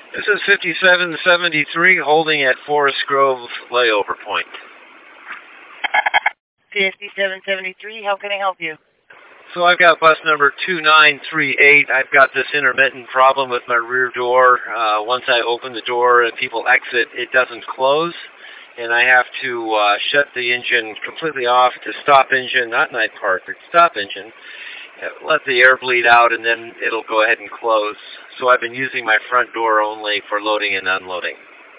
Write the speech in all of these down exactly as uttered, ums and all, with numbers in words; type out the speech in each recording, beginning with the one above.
This is fifty-seven seventy-three holding at Forest Grove layover point. fifty-seven seventy-three, how can I help you? So I've got bus number two nine three eight. I've got this intermittent problem with my rear door. Uh, once I open the door and people exit, it doesn't close. And I have to uh, shut the engine completely off to stop engine, not night park, but stop engine. Let the air bleed out, and then it'll go ahead and close. So I've been using my front door only for loading and unloading.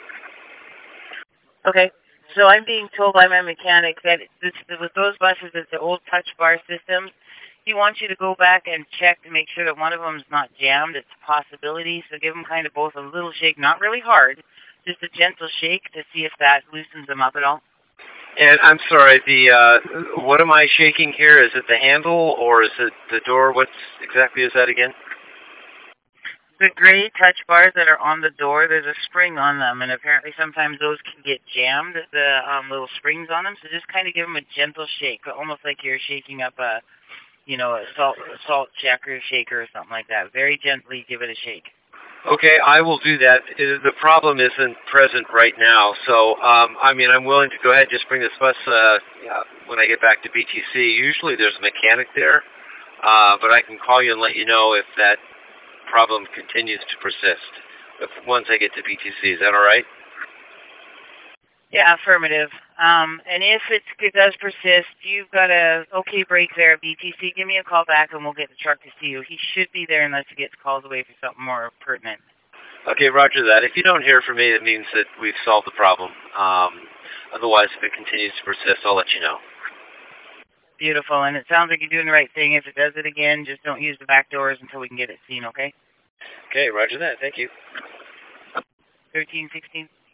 Okay. So I'm being told by my mechanic that this, with those buses, it's the old touch bar systems. He wants you to go back and check to make sure that one of them is not jammed. It's a possibility. So give them kind of both a little shake, not really hard, just a gentle shake to see if that loosens them up at all. And I'm sorry, the uh, what am I shaking here? Is it the handle or is it the door? What exactly is that again? The gray touch bars that are on the door, there's a spring on them, and apparently sometimes those can get jammed, the um, little springs on them. So just kind of give them a gentle shake, almost like you're shaking up a, you know, a salt, a salt shaker shaker or something like that. Very gently give it a shake. Okay, I will do that. The problem isn't present right now, so um, I mean, I'm willing to go ahead and just bring this bus uh, when I get back to B T C. Usually there's a mechanic there, uh, but I can call you and let you know if that problem continues to persist if, once I get to B T C. Is that all right? Yeah, affirmative. Um, and if it's, it does persist, you've got a okay break there at B T C, give me a call back and we'll get the truck to see you. He should be there unless he gets calls away for something more pertinent. Okay, roger that. If you don't hear from me, it means that we've solved the problem. Um, otherwise, if it continues to persist, I'll let you know. Beautiful. And it sounds like you're doing the right thing. If it does it again, just don't use the back doors until we can get it seen, okay? Okay, roger that. Thank you. thirteen sixteen.